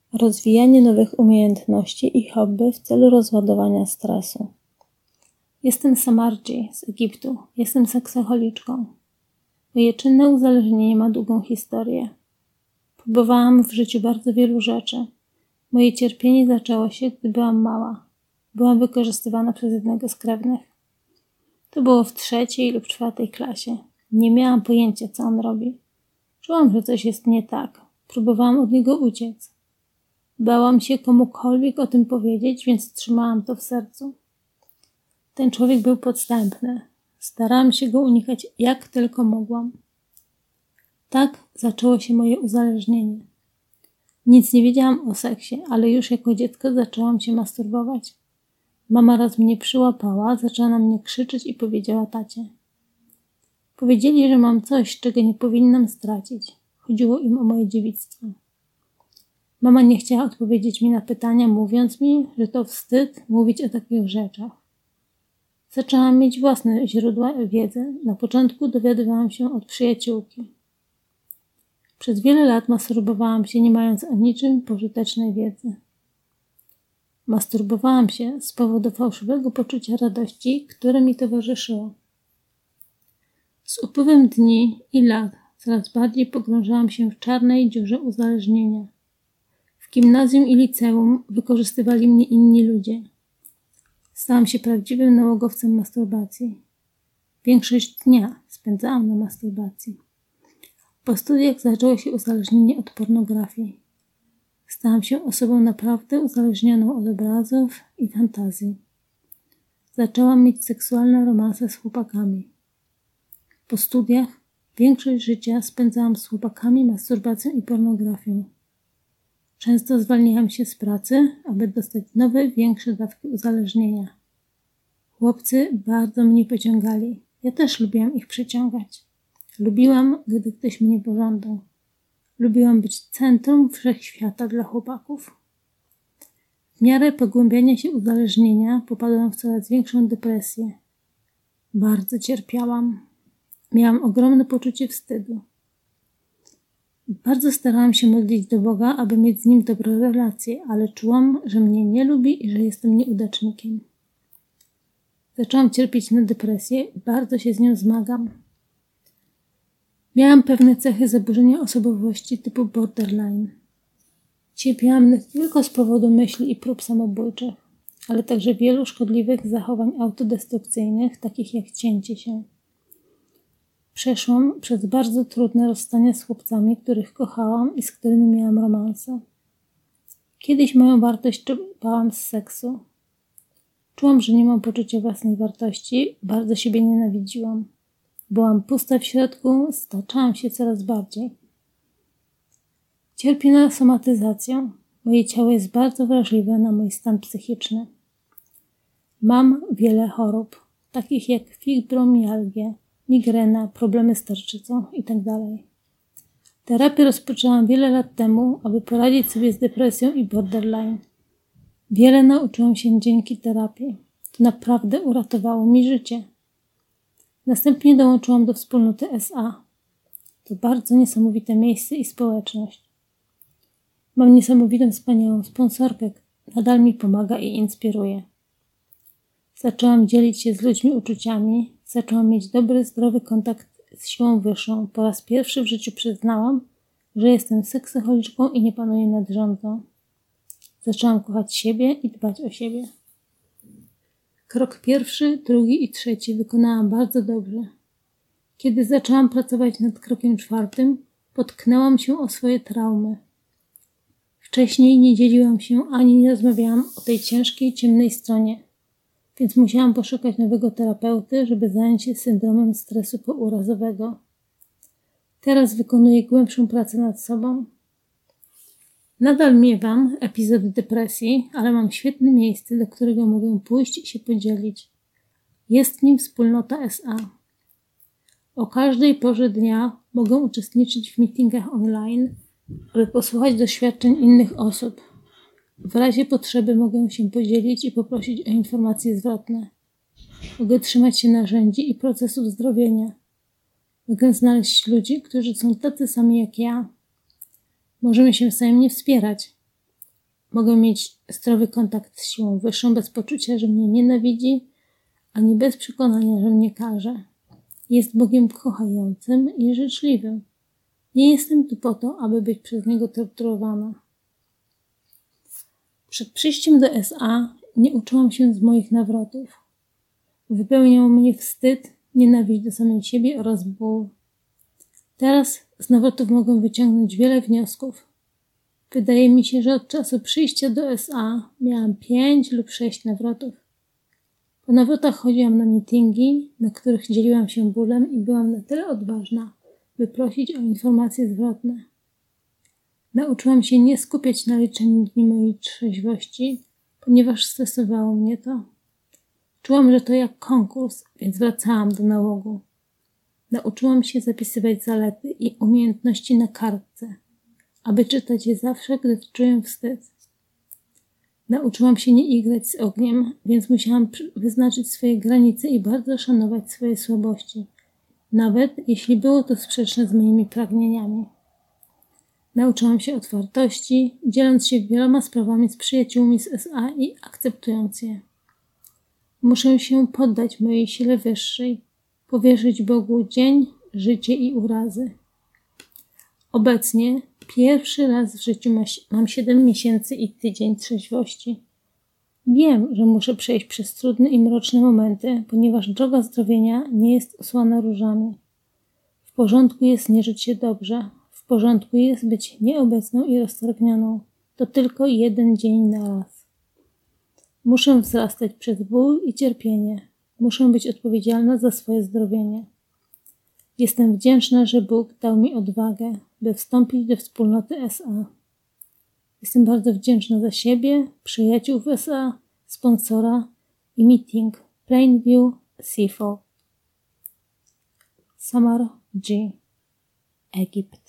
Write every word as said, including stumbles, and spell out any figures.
Rozwijanie nowych umiejętności i hobby w celu rozładowania stresu. Jestem Samarji z Egiptu. Jestem seksocholiczką. Moje czynne uzależnienie ma długą historię. Próbowałam w życiu bardzo wielu rzeczy. Moje cierpienie zaczęło się, gdy byłam mała. Byłam wykorzystywana przez jednego z krewnych. To było w trzeciej lub czwartej klasie. Nie miałam pojęcia, co on robi. Czułam, że coś jest nie tak. Próbowałam od niego uciec. Bałam się komukolwiek o tym powiedzieć, więc trzymałam to w sercu. Ten człowiek był podstępny. Starałam się go unikać jak tylko mogłam. Tak zaczęło się moje uzależnienie. Nic nie wiedziałam o seksie, ale już jako dziecko zaczęłam się masturbować. Mama raz mnie przyłapała, zaczęła na mnie krzyczeć i powiedziała tacie. Powiedzieli, że mam coś, czego nie powinnam stracić. Chodziło im o moje dziewictwo. Mama nie chciała odpowiedzieć mi na pytania, mówiąc mi, że to wstyd mówić o takich rzeczach. Zaczęłam mieć własne źródła wiedzy. Na początku dowiadywałam się od przyjaciółki. Przez wiele lat masturbowałam się, nie mając o niczym pożytecznej wiedzy. Masturbowałam się z powodu fałszywego poczucia radości, które mi towarzyszyło. Z upływem dni i lat coraz bardziej pogrążałam się w czarnej dziurze uzależnienia. W gimnazjum i liceum wykorzystywali mnie inni ludzie. Stałam się prawdziwym nałogowcem masturbacji. Większość dnia spędzałam na masturbacji. Po studiach zaczęło się uzależnienie od pornografii. Stałam się osobą naprawdę uzależnioną od obrazów i fantazji. Zaczęłam mieć seksualne romanse z chłopakami. Po studiach większość życia spędzałam z chłopakami, masturbacją i pornografią. Często zwalniałam się z pracy, aby dostać nowe, większe dawki uzależnienia. Chłopcy bardzo mnie pociągali. Ja też lubiłam ich przyciągać. Lubiłam, gdy ktoś mnie pożądał. Lubiłam być centrum wszechświata dla chłopaków. W miarę pogłębiania się uzależnienia popadłam w coraz większą depresję. Bardzo cierpiałam. Miałam ogromne poczucie wstydu. Bardzo starałam się modlić do Boga, aby mieć z Nim dobre relacje, ale czułam, że mnie nie lubi i że jestem nieudacznikiem. Zaczęłam cierpieć na depresję i bardzo się z nią zmagam. Miałam pewne cechy zaburzenia osobowości typu borderline. Cierpiałam nie tylko z powodu myśli i prób samobójczych, ale także wielu szkodliwych zachowań autodestrukcyjnych, takich jak cięcie się. Przeszłam przez bardzo trudne rozstania z chłopcami, których kochałam i z którymi miałam romanse. Kiedyś moją wartość czerpałam z seksu. Czułam, że nie mam poczucia własnej wartości, bardzo siebie nienawidziłam. Byłam pusta w środku, staczałam się coraz bardziej. Cierpię na somatyzację. Moje ciało jest bardzo wrażliwe na mój stan psychiczny. Mam wiele chorób, takich jak fibromialgię, migrena, problemy z tarczycą itd. Terapię rozpoczęłam wiele lat temu, aby poradzić sobie z depresją i borderline. Wiele nauczyłam się dzięki terapii. To naprawdę uratowało mi życie. Następnie dołączyłam do wspólnoty S A. To bardzo niesamowite miejsce i społeczność. Mam niesamowitą, wspaniałą sponsorkę, nadal mi pomaga i inspiruje. Zaczęłam dzielić się z ludźmi uczuciami, zaczęłam mieć dobry, zdrowy kontakt z siłą wyższą. Po raz pierwszy w życiu przyznałam, że jestem seksocholiczką i nie panuję nad rządzą. Zaczęłam kochać siebie i dbać o siebie. Krok pierwszy, drugi i trzeci wykonałam bardzo dobrze. Kiedy zaczęłam pracować nad krokiem czwartym, potknęłam się o swoje traumy. Wcześniej nie dzieliłam się ani nie rozmawiałam o tej ciężkiej, ciemnej stronie, więc musiałam poszukać nowego terapeuty, żeby zająć się syndromem stresu pourazowego. Teraz wykonuję głębszą pracę nad sobą. Nadal miewam epizody depresji, ale mam świetne miejsce, do którego mogę pójść i się podzielić. Jest nim wspólnota S A. O każdej porze dnia mogę uczestniczyć w meetingach online, aby posłuchać doświadczeń innych osób. W razie potrzeby mogę się podzielić i poprosić o informacje zwrotne. Mogę trzymać się narzędzi i procesów zdrowienia. Mogę znaleźć ludzi, którzy są tacy sami jak ja. Możemy się wzajemnie wspierać. Mogę mieć zdrowy kontakt z siłą wyższą bez poczucia, że mnie nienawidzi, ani bez przekonania, że mnie karze. Jest Bogiem kochającym i życzliwym. Nie jestem tu po to, aby być przez Niego torturowana. Przed przyjściem do S A nie uczyłam się z moich nawrotów. Wypełniał mnie wstyd, nienawiść do samej siebie oraz ból. Teraz z nawrotów mogę wyciągnąć wiele wniosków. Wydaje mi się, że od czasu przyjścia do S A miałam pięć lub sześć nawrotów. Po nawrotach chodziłam na mityngi, na których dzieliłam się bólem i byłam na tyle odważna, by prosić o informacje zwrotne. Nauczyłam się nie skupiać na liczeniu dni mojej trzeźwości, ponieważ stresowało mnie to. Czułam, że to jak konkurs, więc wracałam do nałogu. Nauczyłam się zapisywać zalety i umiejętności na kartce, aby czytać je zawsze, gdy czuję wstyd. Nauczyłam się nie igrać z ogniem, więc musiałam wyznaczyć swoje granice i bardzo szanować swoje słabości, nawet jeśli było to sprzeczne z moimi pragnieniami. Nauczyłam się otwartości, dzieląc się wieloma sprawami z przyjaciółmi z S A i akceptując je. Muszę się poddać mojej sile wyższej, powierzyć Bogu dzień, życie i urazy. Obecnie pierwszy raz w życiu mam siedem miesięcy i tydzień trzeźwości. Wiem, że muszę przejść przez trudne i mroczne momenty, ponieważ droga zdrowienia nie jest usłana różami. W porządku jest nie żyć się dobrze, w porządku jest być nieobecną i roztargnioną. To tylko jeden dzień na raz. Muszę wzrastać przez ból i cierpienie. Muszę być odpowiedzialna za swoje zdrowienie. Jestem wdzięczna, że Bóg dał mi odwagę, by wstąpić do wspólnoty S A. Jestem bardzo wdzięczna za siebie, przyjaciół w S A, sponsora i meeting Plainview C cztery. Samar G. Egipt.